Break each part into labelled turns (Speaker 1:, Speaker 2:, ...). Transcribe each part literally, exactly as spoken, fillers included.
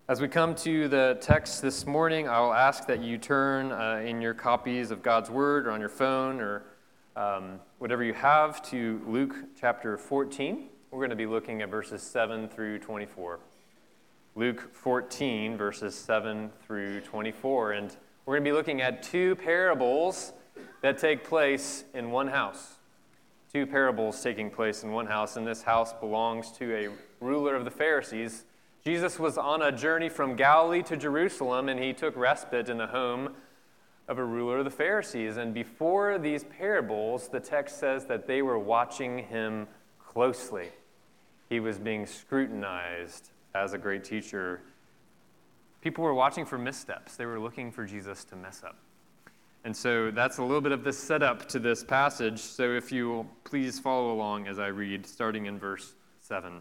Speaker 1: As we come to the text this morning, I'll ask that you turn uh, in your copies of God's Word or on your phone or um, whatever you have to Luke chapter fourteen. We're going to be looking at verses seven through twenty-four. Luke fourteen, verses seven through twenty-four. And we're going to be looking at two parables that take place in one house. Two parables taking place in one house, and this house belongs to a ruler of the Pharisees. Jesus was on a journey from Galilee to Jerusalem, and he took respite in the home of a ruler of the Pharisees. And before these parables, the text says that they were watching him closely. He was being scrutinized as a great teacher. People were watching for missteps. They were looking for Jesus to mess up. And so that's a little bit of the setup to this passage. So if you will please follow along as I read, starting in verse seven.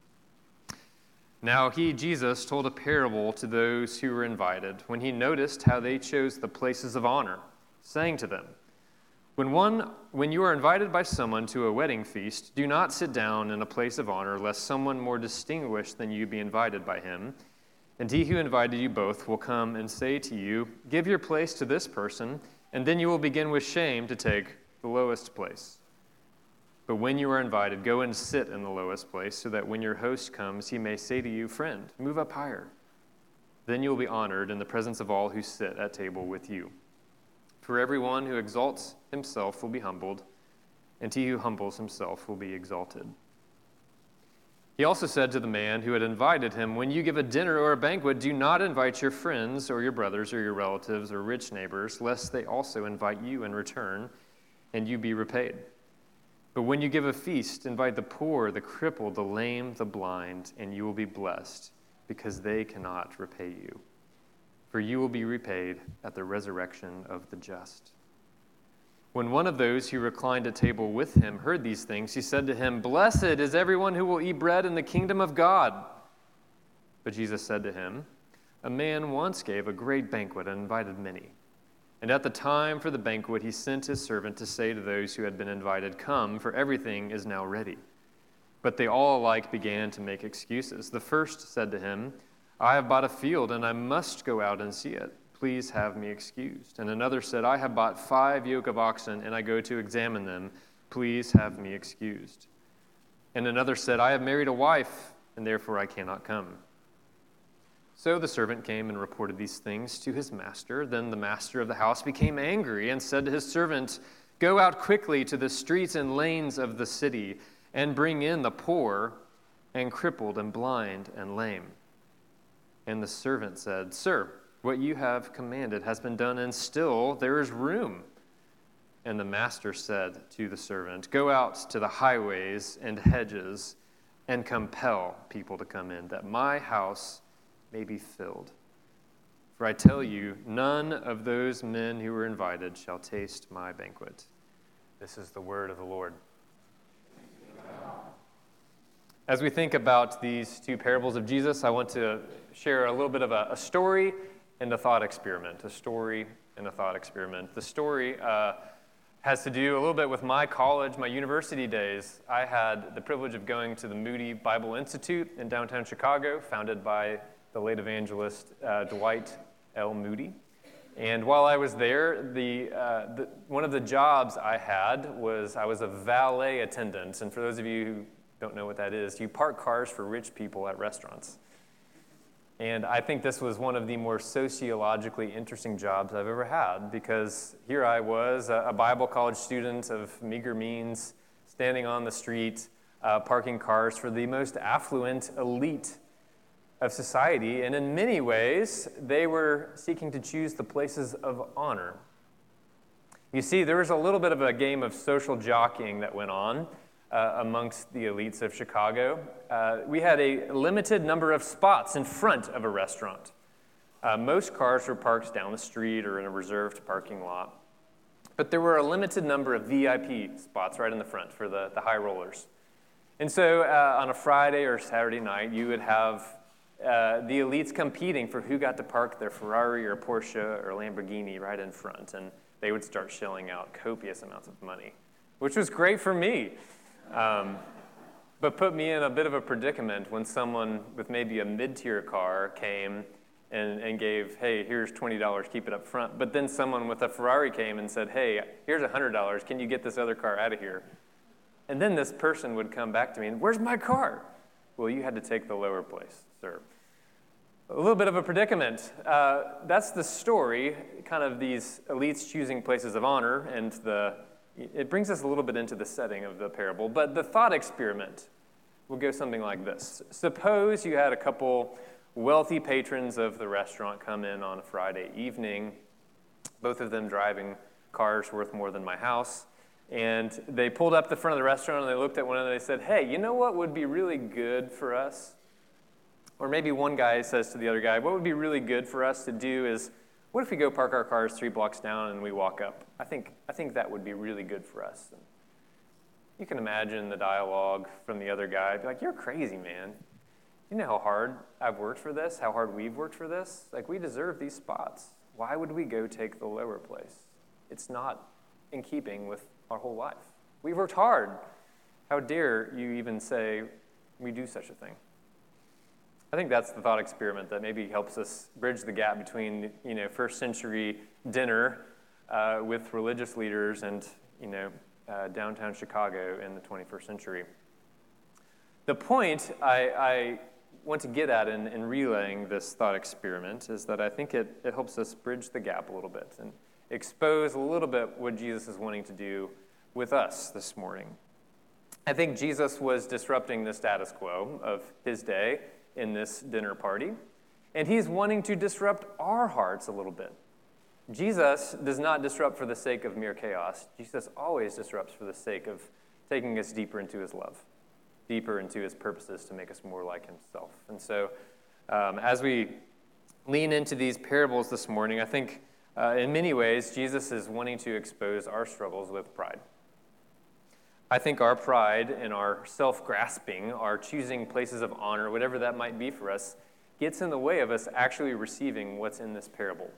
Speaker 1: Now he, Jesus, told a parable to those who were invited when he noticed how they chose the places of honor, saying to them, When one, when you are invited by someone to a wedding feast, do not sit down in a place of honor, lest someone more distinguished than you be invited by him. And he who invited you both will come and say to you, Give your place to this person, and then you will begin with shame to take the lowest place. But when you are invited, go and sit in the lowest place, so that when your host comes, he may say to you, Friend, move up higher. Then you will be honored in the presence of all who sit at table with you. For everyone who exalts himself will be humbled, and he who humbles himself will be exalted. He also said to the man who had invited him, When you give a dinner or a banquet, do not invite your friends or your brothers or your relatives or rich neighbors, lest they also invite you in return, and you be repaid. But when you give a feast, invite the poor, the crippled, the lame, the blind, and you will be blessed, because they cannot repay you. For you will be repaid at the resurrection of the just. When one of those who reclined at table with him heard these things, he said to him, Blessed is everyone who will eat bread in the kingdom of God. But Jesus said to him, A man once gave a great banquet and invited many. And at the time for the banquet, he sent his servant to say to those who had been invited, Come, for everything is now ready. But they all alike began to make excuses. The first said to him, I have bought a field, and I must go out and see it. Please have me excused. And another said, I have bought five yoke of oxen, and I go to examine them. Please have me excused. And another said, I have married a wife, and therefore I cannot come. So the servant came and reported these things to his master. Then the master of the house became angry and said to his servant, Go out quickly to the streets and lanes of the city, and bring in the poor, and crippled, and blind, and lame. And the servant said, Sir, what you have commanded has been done, and still there is room. And the master said to the servant, Go out to the highways and hedges, and compel people to come in, that my house may be filled. For I tell you, none of those men who were invited shall taste my banquet. This is the word of the Lord. As we think about these two parables of Jesus, I want to share a little bit of a, a story and a thought experiment. A story and a thought experiment. The story uh, has to do a little bit with my college, my university days. I had the privilege of going to the Moody Bible Institute in downtown Chicago, founded by the late evangelist uh, Dwight L. Moody. And while I was there, the, uh, the one of the jobs I had was I was a valet attendant. And for those of you who don't know what that is, you park cars for rich people at restaurants. And I think this was one of the more sociologically interesting jobs I've ever had, because here I was, a Bible college student of meager means, standing on the street, uh, parking cars for the most affluent elite of society, and in many ways, they were seeking to choose the places of honor. You see, there was a little bit of a game of social jockeying that went on uh, amongst the elites of Chicago. Uh, we had a limited number of spots in front of a restaurant. Uh, most cars were parked down the street or in a reserved parking lot, but there were a limited number of V I P spots right in the front for the, the high rollers. And so uh, on a Friday or Saturday night, you would have Uh, the elites competing for who got to park their Ferrari or Porsche or Lamborghini right in front, and they would start shelling out copious amounts of money, which was great for me. Um, but put me in a bit of a predicament when someone with maybe a mid-tier car came and, and gave, hey, here's twenty dollars, keep it up front. But then someone with a Ferrari came and said, hey, here's one hundred dollars, can you get this other car out of here? And then this person would come back to me and, where's my car? Well, you had to take the lower place, sir. A little bit of a predicament. Uh, that's the story, kind of these elites choosing places of honor, and the it brings us a little bit into the setting of the parable. But the thought experiment will go something like this. Suppose you had a couple wealthy patrons of the restaurant come in on a Friday evening, both of them driving cars worth more than my house, and they pulled up the front of the restaurant and they looked at one another and they said, hey, you know what would be really good for us? Or maybe one guy says to the other guy, what would be really good for us to do is, what if we go park our cars three blocks down and we walk up? I think I think that would be really good for us. And you can imagine the dialogue from the other guy. Be like, you're crazy, man. You know how hard I've worked for this, how hard we've worked for this? Like, we deserve these spots. Why would we go take the lower place? It's not in keeping with our whole life. We've worked hard. How dare you even say we do such a thing? I think that's the thought experiment that maybe helps us bridge the gap between, you know, first century dinner uh, with religious leaders and, you know, uh, downtown Chicago in the twenty-first century. The point I, I want to get at in, in relaying this thought experiment is that I think it, it helps us bridge the gap a little bit and expose a little bit what Jesus is wanting to do with us this morning. I think Jesus was disrupting the status quo of his day in this dinner party, and he's wanting to disrupt our hearts a little bit. Jesus does not disrupt for the sake of mere chaos. Jesus always disrupts for the sake of taking us deeper into his love, deeper into his purposes to make us more like himself. And so um, as we lean into these parables this morning, I think uh, in many ways Jesus is wanting to expose our struggles with pride. I think our pride and our self-grasping, our choosing places of honor, whatever that might be for us, gets in the way of us actually receiving what's in this parable.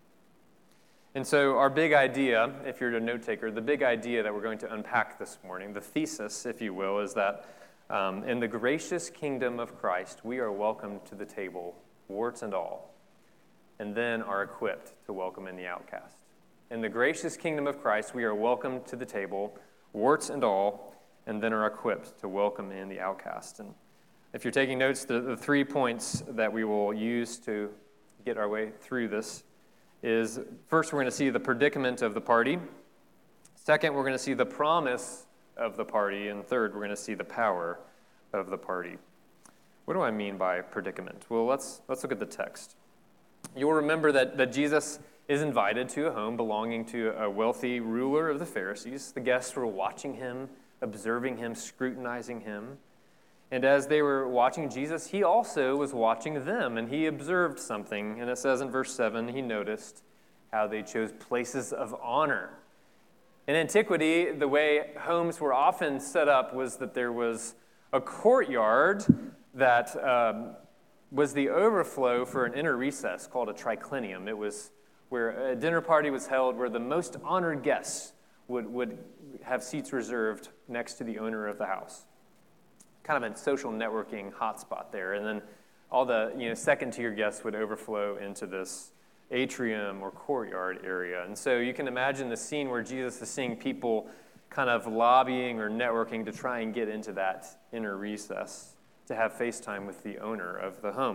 Speaker 1: And so our big idea, if you're a note taker, the big idea that we're going to unpack this morning, the thesis, if you will, is that um, in the gracious kingdom of Christ, we are welcomed to the table, warts and all, and then are equipped to welcome in the outcast. In the gracious kingdom of Christ, we are welcomed to the table, warts and all, and then are equipped to welcome in the outcast. And if you're taking notes, the, the three points that we will use to get our way through this is, first, we're going to see the predicament of the party. Second, we're going to see the promise of the party. And third, we're going to see the power of the party. What do I mean by predicament? Well, let's let's look at the text. You'll remember that, that Jesus is invited to a home belonging to a wealthy ruler of the Pharisees. The guests were watching him, observing him, scrutinizing him. And as they were watching Jesus, he also was watching them, and he observed something. And it says in verse seven, he noticed how they chose places of honor. In antiquity, the way homes were often set up was that there was a courtyard that um, was the overflow for an inner recess called a triclinium. It was where a dinner party was held where the most honored guests would, would have seats reserved next to the owner of the house. Kind of a social networking hotspot there. And then all the you know second-tier guests would overflow into this atrium or courtyard area. And so you can imagine the scene where Jesus is seeing people kind of lobbying or networking to try and get into that inner recess to have FaceTime with the owner of the home.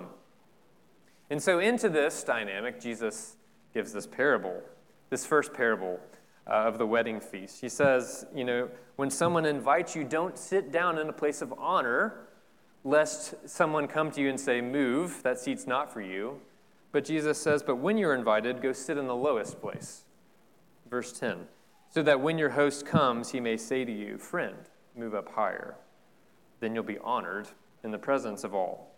Speaker 1: And so into this dynamic, Jesus gives this parable, this first parable uh, of the wedding feast. He says, you know, when someone invites you, don't sit down in a place of honor, lest someone come to you and say, move, that seat's not for you. But Jesus says, but when you're invited, go sit in the lowest place. Verse ten, so that when your host comes, he may say to you, friend, move up higher. Then you'll be honored in the presence of all.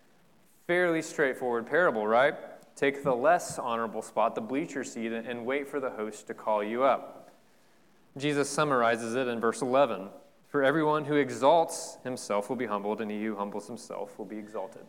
Speaker 1: Fairly straightforward parable, right? Take the less honorable spot, the bleacher seat, and wait for the host to call you up. Jesus summarizes it in verse eleven. For everyone who exalts himself will be humbled, and he who humbles himself will be exalted.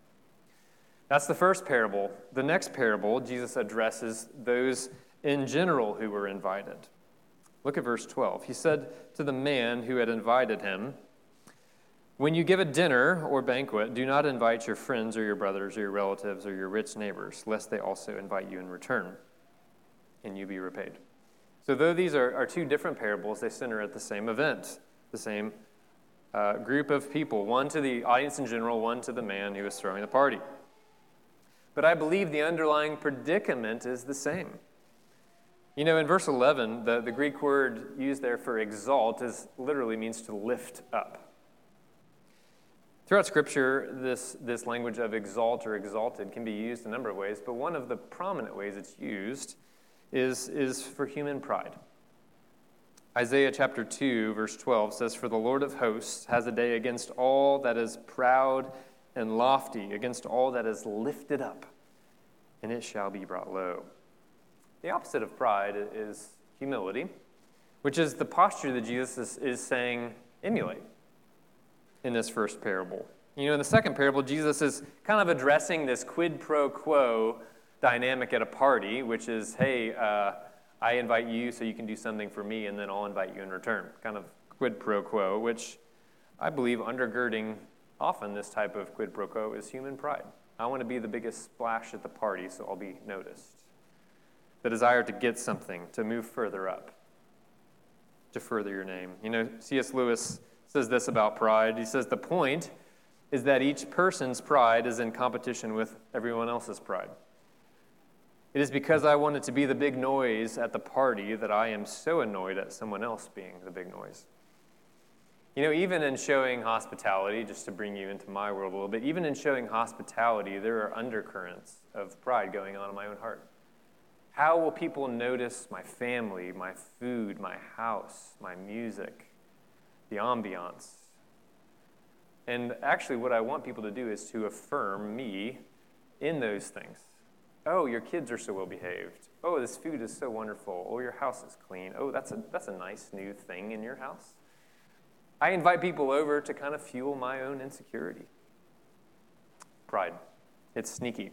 Speaker 1: That's the first parable. The next parable, Jesus addresses those in general who were invited. Look at verse twelve. He said to the man who had invited him, When you give a dinner or banquet, do not invite your friends or your brothers or your relatives or your rich neighbors, lest they also invite you in return, and you be repaid. So though these are, are two different parables, they center at the same event, the same uh, group of people, one to the audience in general, one to the man who is throwing the party. But I believe the underlying predicament is the same. You know, in verse eleven, the, the Greek word used there for exalt is literally means to lift up. Throughout Scripture, this, this language of exalt or exalted can be used a number of ways, but one of the prominent ways it's used is, is for human pride. Isaiah chapter two, verse twelve says, "For the Lord of hosts has a day against all that is proud and lofty, against all that is lifted up, and it shall be brought low." The opposite of pride is humility, which is the posture that Jesus is, is saying, emulate in this first parable. You know, in the second parable, Jesus is kind of addressing this quid pro quo dynamic at a party, which is, hey, uh, I invite you so you can do something for me, and then I'll invite you in return. Kind of quid pro quo, which I believe undergirding often this type of quid pro quo is human pride. I want to be the biggest splash at the party, so I'll be noticed. The desire to get something, to move further up, to further your name. You know, C S Lewis says this about pride. He says, the point is that each person's pride is in competition with everyone else's pride. It is because I wanted to be the big noise at the party that I am so annoyed at someone else being the big noise. You know, even in showing hospitality, just to bring you into my world a little bit, even in showing hospitality, there are undercurrents of pride going on in my own heart. How will people notice my family, my food, my house, my music, the ambiance? And actually what I want people to do is to affirm me in those things. Oh, your kids are so well behaved. Oh, this food is so wonderful. Oh, your house is clean. Oh, that's a that's a nice new thing in your house. I invite people over to kind of fuel my own insecurity. Pride. It's sneaky.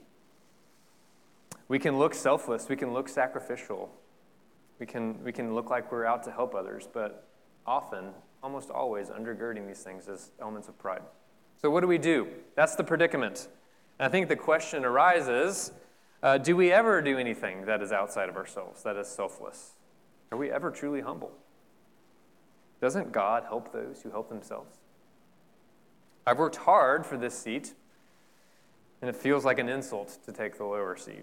Speaker 1: We can look selfless. We can look sacrificial. We can we can look like we're out to help others, but often, almost always, undergirding these things is elements of pride. So what do we do? That's the predicament. And I think the question arises, uh, do we ever do anything that is outside of ourselves, that is selfless? Are we ever truly humble? Doesn't God help those who help themselves? I've worked hard for this seat, and it feels like an insult to take the lower seat.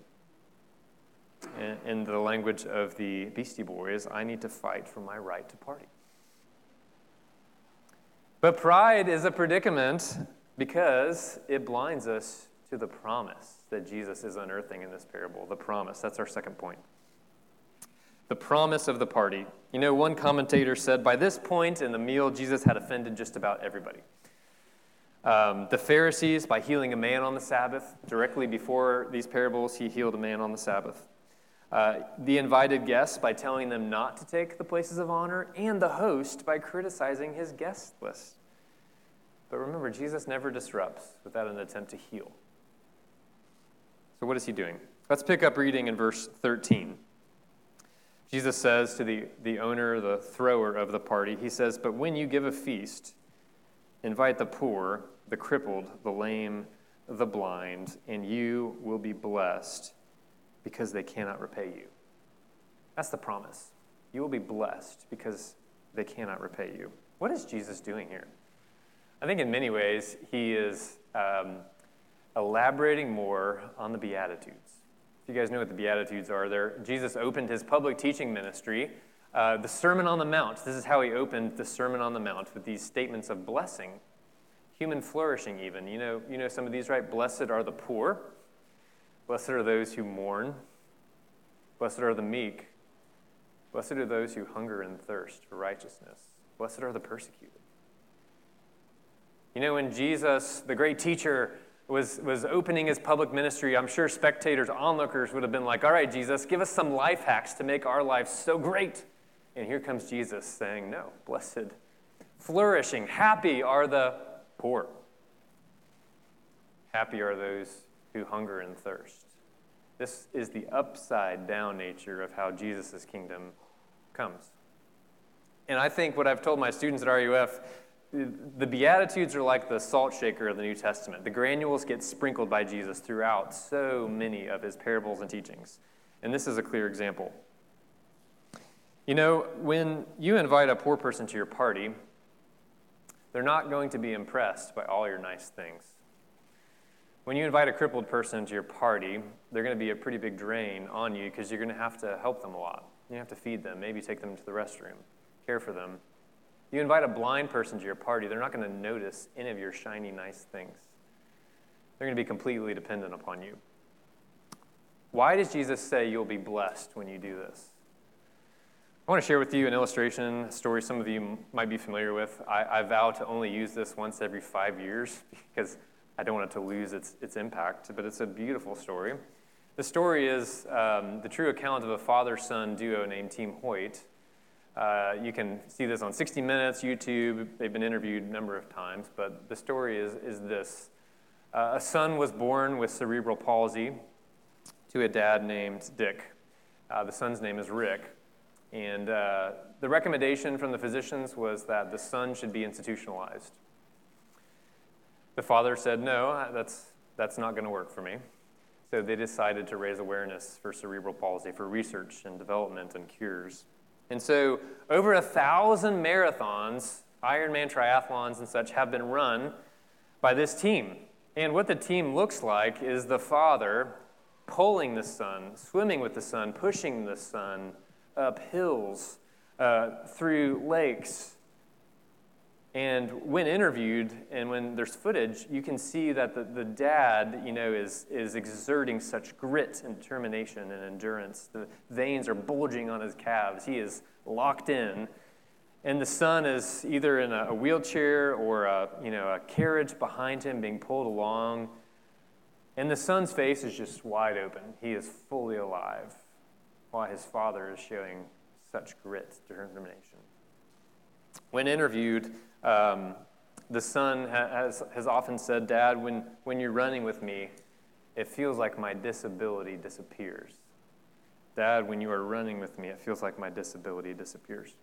Speaker 1: In, in the language of the Beastie Boys, I need to fight for my right to party. But pride is a predicament because it blinds us to the promise that Jesus is unearthing in this parable. The promise. That's our second point. The promise of the party. You know, one commentator said, by this point in the meal, Jesus had offended just about everybody. Um, the Pharisees, by healing a man on the Sabbath. Directly before these parables, he healed a man on the Sabbath. Uh, the invited guests by telling them not to take the places of honor, and the host by criticizing his guest list. But remember, Jesus never disrupts without an attempt to heal. So what is he doing? Let's pick up reading in verse thirteen. Jesus says to the, the owner, the thrower of the party, he says, "But when you give a feast, invite the poor, the crippled, the lame, the blind, and you will be blessed, because they cannot repay you." That's the promise. You will be blessed because they cannot repay you. What is Jesus doing here? I think in many ways he is um, elaborating more on the Beatitudes. If you guys know what the Beatitudes are, there Jesus opened his public teaching ministry, uh, the Sermon on the Mount. This is how he opened the Sermon on the Mount, with these statements of blessing, human flourishing even. You know, you know some of these, right? Blessed are the poor. Blessed are those who mourn. Blessed are the meek. Blessed are those who hunger and thirst for righteousness. Blessed are the persecuted. You know, when Jesus, the great teacher, was, was opening his public ministry, I'm sure spectators, onlookers would have been like, all right, Jesus, give us some life hacks to make our lives so great. And here comes Jesus saying, no, blessed, flourishing, happy are the poor. Happy are those who hunger and thirst. This is the upside-down nature of how Jesus' kingdom comes. And I think what I've told my students at R U F, The Beatitudes are like the salt shaker of the New Testament. The granules get sprinkled by Jesus throughout so many of his parables and teachings. And this is a clear example. You know, when you invite a poor person to your party, they're not going to be impressed by all your nice things. When you invite a crippled person to your party, they're going to be a pretty big drain on you because you're going to have to help them a lot. You have to feed them, maybe take them to the restroom, care for them. You invite a blind person to your party, they're not going to notice any of your shiny, nice things. They're going to be completely dependent upon you. Why does Jesus say you'll be blessed when you do this? I want to share with you an illustration, a story some of you might be familiar with. I, I vow to only use this once every five years because I don't want it to lose its, its impact, but it's a beautiful story. The story is um, the true account of a father-son duo named Team Hoyt. Uh, you can see this on sixty minutes, YouTube. They've been interviewed a number of times, but the story is, is this. Uh, a son was born with cerebral palsy to a dad named Dick. Uh, the son's name is Rick. And uh, the recommendation from the physicians was that the son should be institutionalized. The father said, no, that's, that's not going to work for me. So they decided to raise awareness for cerebral palsy, for research and development and cures. And so over a thousand marathons, Ironman triathlons and such have been run by this team. And what the team looks like is the father pulling the son, swimming with the son, pushing the son up hills, uh, through lakes. And when interviewed and when there's footage, you can see that the, the dad, you know, is, is exerting such grit and determination and endurance. The veins are bulging on his calves. He is locked in. And the son is either in a, a wheelchair or a, you know, a carriage behind him being pulled along. And the son's face is just wide open. He is fully alive while his father is showing such grit, determination. When interviewed, um, the son has, has often said, Dad, when, when you're running with me, it feels like my disability disappears. Dad, when you are running with me, it feels like my disability disappears.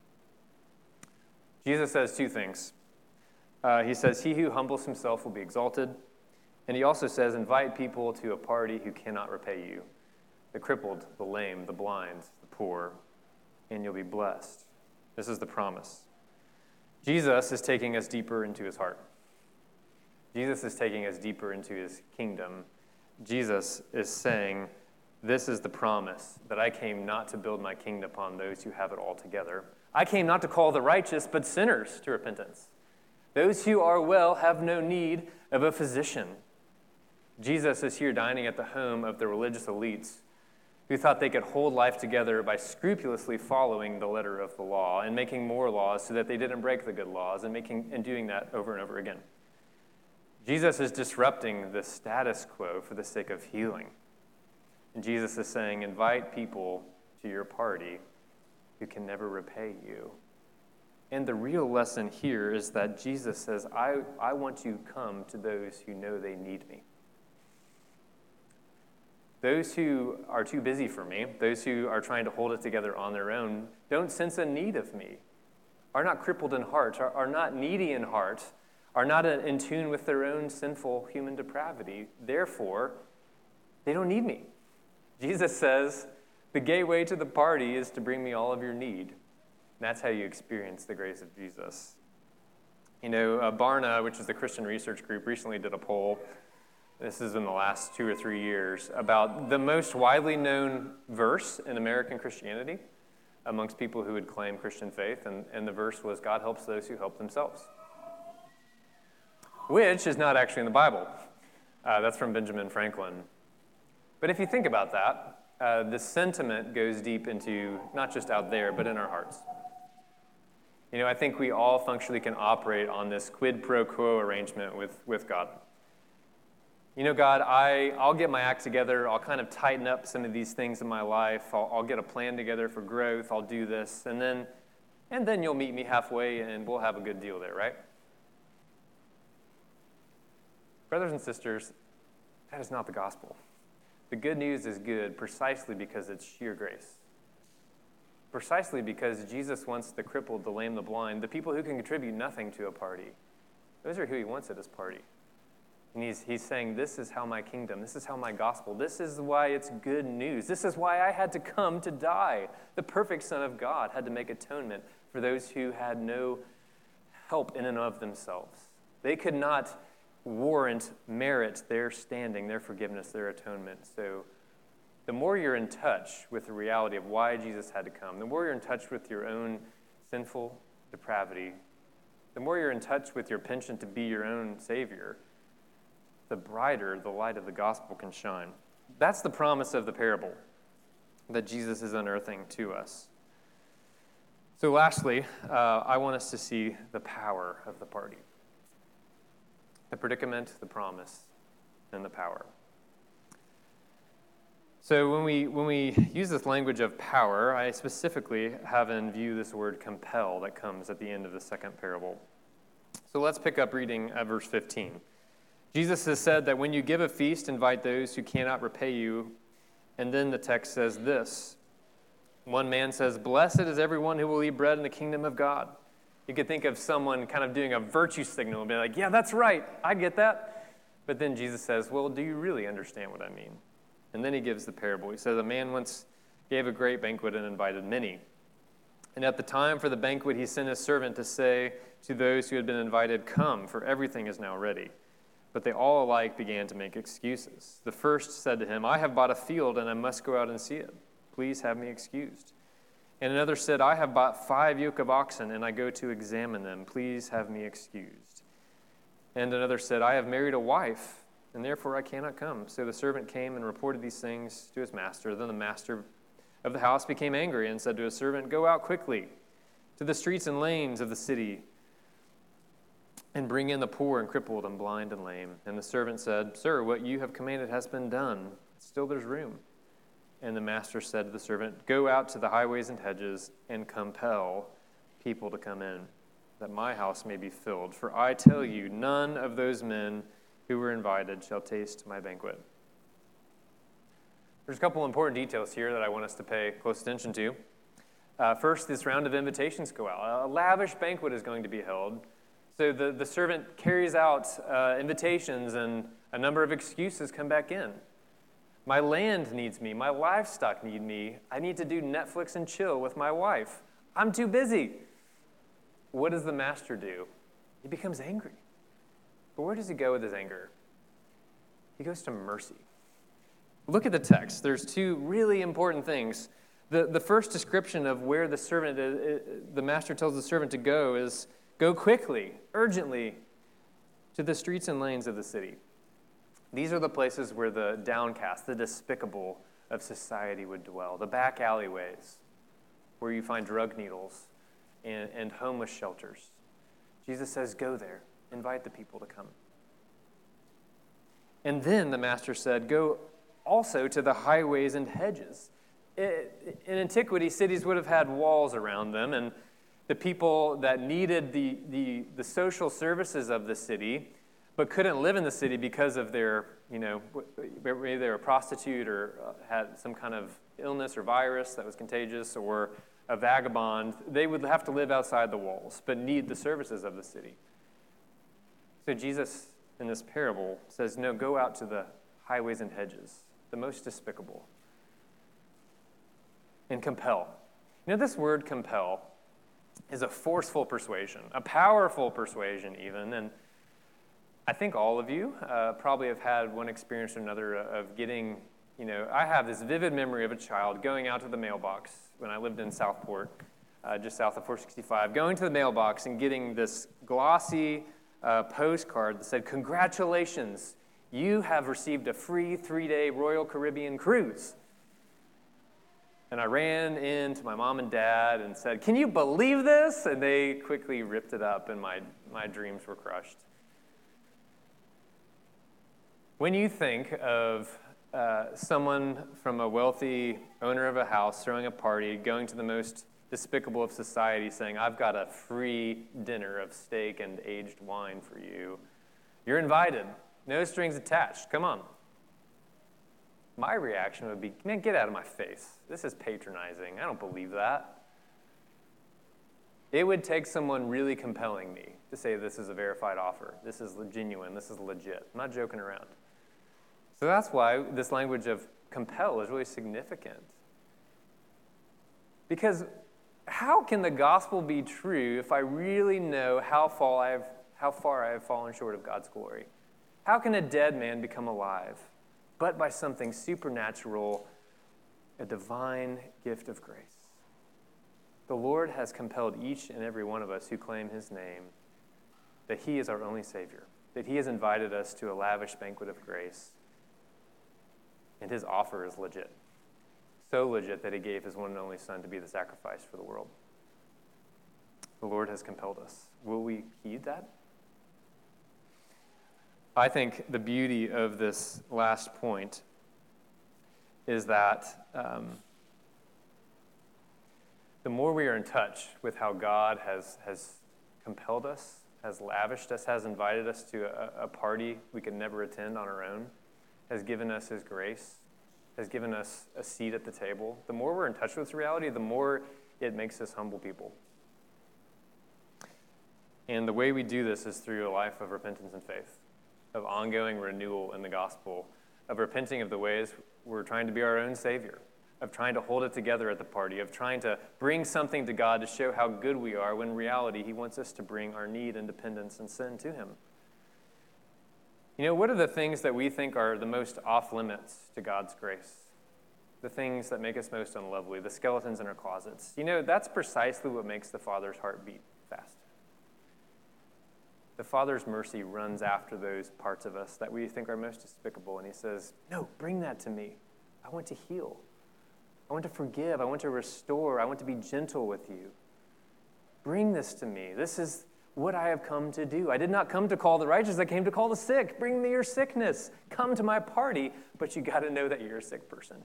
Speaker 1: Jesus says two things. Uh, he says, he who humbles himself will be exalted. And he also says, invite people to a party who cannot repay you. The crippled, the lame, the blind, the poor, and you'll be blessed. This is the promise. Jesus is taking us deeper into his heart. Jesus is taking us deeper into his kingdom. Jesus is saying, this is the promise, that I came not to build my kingdom upon those who have it all together. I came not to call the righteous, but sinners to repentance. Those who are well have no need of a physician. Jesus is here dining at the home of the religious elites who thought they could hold life together by scrupulously following the letter of the law and making more laws so that they didn't break the good laws and making and doing that over and over again. Jesus is disrupting the status quo for the sake of healing. And Jesus is saying, invite people to your party who can never repay you. And the real lesson here is that Jesus says, I, I want to come to those who know they need me. Those who are too busy for me, those who are trying to hold it together on their own, don't sense a need of me, are not crippled in heart, are, are not needy in heart, are not in tune with their own sinful human depravity. Therefore, they don't need me. Jesus says, the gateway to the party is to bring me all of your need. And that's how you experience the grace of Jesus. You know, uh, Barna, which is the Christian research group, recently did a poll. This is in the last two or three years, about the most widely known verse in American Christianity amongst people who would claim Christian faith, and, and the verse was, God helps those who help themselves, which is not actually in the Bible. Uh, that's from Benjamin Franklin. But if you think about that, uh, the sentiment goes deep into not just out there, but in our hearts. You know, I think we all functionally can operate on this quid pro quo arrangement with, with God. You know, God, I, I'll get my act together. I'll kind of tighten up some of these things in my life. I'll, I'll get a plan together for growth. I'll do this. And then, and then you'll meet me halfway, and we'll have a good deal there, right? Brothers and sisters, that is not the gospel. The good news is good precisely because it's sheer grace. precisely because Jesus wants the crippled, the lame, the blind, the people who can contribute nothing to a party. Those are who he wants at his party. And he's, he's saying, this is how my kingdom, this is how my gospel, this is why it's good news. This is why I had to come to die. The perfect Son of God had to make atonement for those who had no help in and of themselves. They could not warrant, merit their standing, their forgiveness, their atonement. So the more you're in touch with the reality of why Jesus had to come, the more you're in touch with your own sinful depravity, the more you're in touch with your penchant to be your own Savior, the brighter the light of the gospel can shine. That's the promise of the parable that Jesus is unearthing to us. So lastly, uh, I want us to see the power of the party. The predicament, the promise, and the power. So when we when we use this language of power, I specifically have in view this word compel that comes at the end of the second parable. So let's pick up reading at verse fifteen. Jesus has said that when you give a feast, invite those who cannot repay you. And then the text says this. One man says, "Blessed is everyone who will eat bread in the kingdom of God." You could think of someone kind of doing a virtue signal and be like, yeah, that's right, I get that. But then Jesus says, well, do you really understand what I mean? And then he gives the parable. He says, a man once gave a great banquet and invited many. And at the time for the banquet, he sent his servant to say to those who had been invited, "Come, for everything is now ready." But they all alike began to make excuses. The first said to him, "I have bought a field and I must go out and see it. Please have me excused." And another said, "I have bought five yoke of oxen, and I go to examine them. Please have me excused." And another said, "I have married a wife, and therefore I cannot come." So the servant came and reported these things to his master. Then the master of the house became angry and said to his servant, "Go out quickly to the streets and lanes of the city, and bring in the poor and crippled and blind and lame." And the servant said, "Sir, what you have commanded has been done. Still there's room." And the master said to the servant, "Go out to the highways and hedges and compel people to come in, that my house may be filled. For I tell you, none of those men who were invited shall taste my banquet." There's a couple important details here that I want us to pay close attention to. Uh, first, this round of invitations go out. A lavish banquet is going to be held. So the, the servant carries out uh, invitations, and a number of excuses come back in. My land needs me. My livestock need me. I need to do Netflix and chill with my wife. I'm too busy. What does the master do? He becomes angry. But where does he go with his anger? He goes to mercy. Look at the text. There's two really important things. The, the first description of where the servant, the master tells the servant to go is, go quickly, urgently, to the streets and lanes of the city. These are the places where the downcast, the despicable of society would dwell. The back alleyways, where you find drug needles and, and homeless shelters. Jesus says, go there. Invite the people to come. And then the master said, go also to the highways and hedges. It, in antiquity, cities would have had walls around them, and the people that needed the, the, the social services of the city but couldn't live in the city because of their, you know, maybe they were a prostitute or had some kind of illness or virus that was contagious, or a vagabond, they would have to live outside the walls but need the services of the city. So Jesus, in this parable, says, no, go out to the highways and hedges, the most despicable, and compel. You know, this word compel is a forceful persuasion, a powerful persuasion even, and I think all of you uh, probably have had one experience or another of getting, you know, I have this vivid memory of a child going out to the mailbox when I lived in Southport, uh, just south of four sixty-five, going to the mailbox and getting this glossy uh, postcard that said, "Congratulations, you have received a free three-day Royal Caribbean cruise." And I ran in to my mom and dad and said, "Can you believe this?" And they quickly ripped it up, and my, my dreams were crushed. When you think of uh, someone from a wealthy owner of a house throwing a party, going to the most despicable of society, saying, "I've got a free dinner of steak and aged wine for you," you're invited. No strings attached. Come on. my reaction would be, man, get out of my face. This is patronizing. I don't believe that. It would take someone really compelling me to say this is a verified offer. This is genuine. This is legit. I'm not joking around. So that's why this language of compel is really significant. Because how can the gospel be true if I really know how far I've, how far I have fallen short of God's glory? How can a dead man become alive? But by something supernatural, a divine gift of grace. The Lord has compelled each and every one of us who claim his name that he is our only Savior, that he has invited us to a lavish banquet of grace, and his offer is legit. So legit that he gave his one and only Son to be the sacrifice for the world. The Lord has compelled us. Will we heed that? I think the beauty of this last point is that um, the more we are in touch with how God has, has compelled us, has lavished us, has invited us to a, a party we could never attend on our own, has given us his grace, has given us a seat at the table, the more we're in touch with this reality, the more it makes us humble people. And the way we do this is through a life of repentance and faith, of ongoing renewal in the gospel, of repenting of the ways we're trying to be our own Savior, of trying to hold it together at the party, of trying to bring something to God to show how good we are, when in reality he wants us to bring our need and dependence and sin to him. You know, what are the things that we think are the most off limits to God's grace? The things that make us most unlovely, the skeletons in our closets. You know, that's precisely what makes the Father's heart beat fast. The Father's mercy runs after those parts of us that we think are most despicable, and he says, no, bring that to me. I want to heal. I want to forgive. I want to restore. I want to be gentle with you. Bring this to me. This is what I have come to do. I did not come to call the righteous. I came to call the sick. Bring me your sickness. Come to my party, but you got to know that you're a sick person.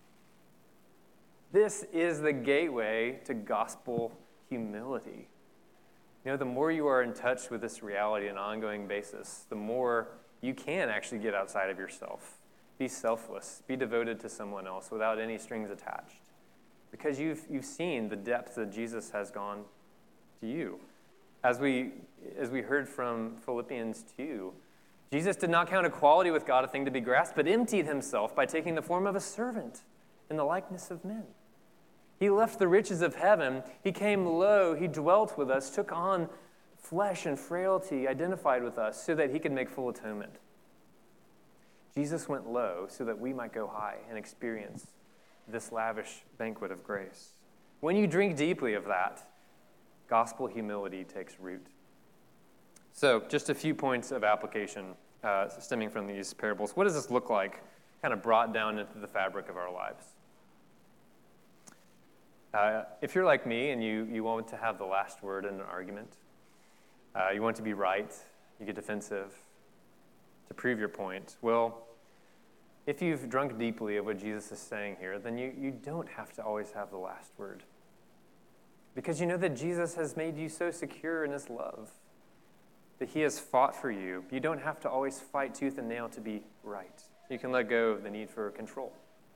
Speaker 1: This is the gateway to gospel humility. You know, the more you are in touch with this reality on an ongoing basis, the more you can actually get outside of yourself. Be selfless. Be devoted to someone else without any strings attached. Because you've, you've seen the depth that Jesus has gone to you. As we, as we heard from Philippians two, Jesus did not count equality with God a thing to be grasped, but emptied himself by taking the form of a servant in the likeness of men. He left the riches of heaven. He came low. He dwelt with us, took on flesh and frailty, identified with us so that he could make full atonement. Jesus went low so that we might go high and experience this lavish banquet of grace. When you drink deeply of that, gospel humility takes root. So just a few points of application uh, stemming from these parables. What does this look like, kind of brought down into the fabric of our lives? Uh, if you're like me and you, you want to have the last word in an argument, uh, you want to be right, you get defensive to prove your point, well, if you've drunk deeply of what Jesus is saying here, then you, you don't have to always have the last word. Because you know that Jesus has made you so secure in his love, that he has fought for you. You don't have to always fight tooth and nail to be right. You can let go of the need for control.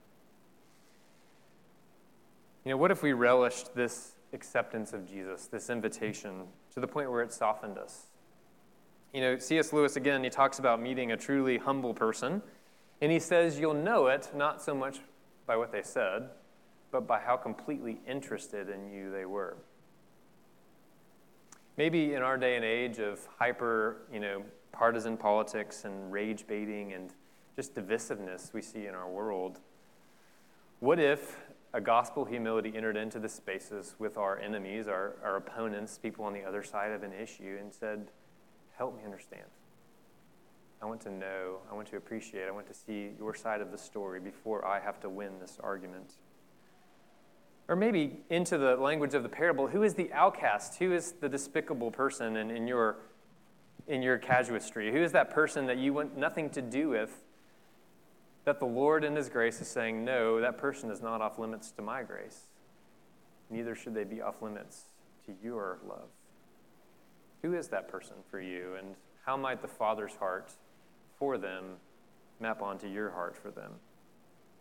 Speaker 1: You know, what if we relished this acceptance of Jesus, this invitation, to the point where it softened us? You know, C S Lewis, again, he talks about meeting a truly humble person, and he says you'll know it not so much by what they said, but by how completely interested in you they were. Maybe in our day and age of hyper, you know, partisan politics and rage baiting and just divisiveness we see in our world, what if a gospel humility entered into the spaces with our enemies, our, our opponents, people on the other side of an issue, and said, help me understand. I want to know, I want to appreciate, I want to see your side of the story before I have to win this argument. Or maybe into the language of the parable, who is the outcast? Who is the despicable person in, in your in your casuistry? Who is that person that you want nothing to do with, that the Lord in his grace is saying, no, that person is not off limits to my grace. Neither should they be off limits to your love. Who is that person for you, and how might the Father's heart for them map onto your heart for them?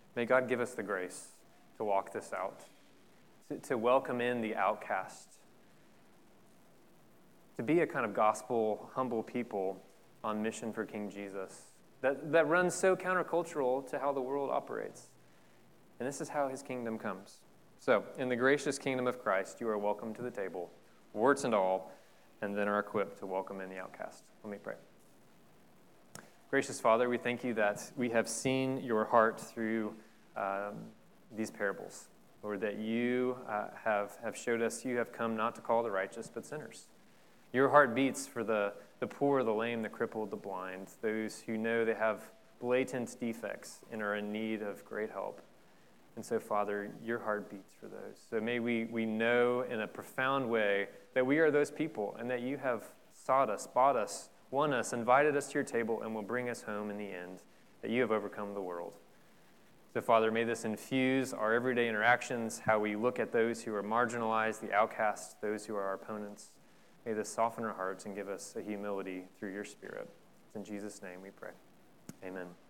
Speaker 1: May God give us the grace to walk this out, to, to welcome in the outcast, to be a kind of gospel, humble people on mission for King Jesus that, that runs so countercultural to how the world operates. And this is how his kingdom comes. So, in the gracious kingdom of Christ, you are welcome to the table, warts and all, and then are equipped to welcome in the outcast. Let me pray. Gracious Father, we thank you that we have seen your heart through um, these parables. Lord, that you uh, have, have showed us you have come not to call the righteous, but sinners. Your heart beats for the, the poor, the lame, the crippled, the blind, those who know they have blatant defects and are in need of great help. And so, Father, your heart beats for those. So may we, we know in a profound way that we are those people and that you have sought us, bought us, won us, invited us to your table, and will bring us home in the end, that you have overcome the world. So, Father, may this infuse our everyday interactions, how we look at those who are marginalized, the outcasts, those who are our opponents. May this soften our hearts and give us a humility through your Spirit. It's in Jesus' name we pray. Amen.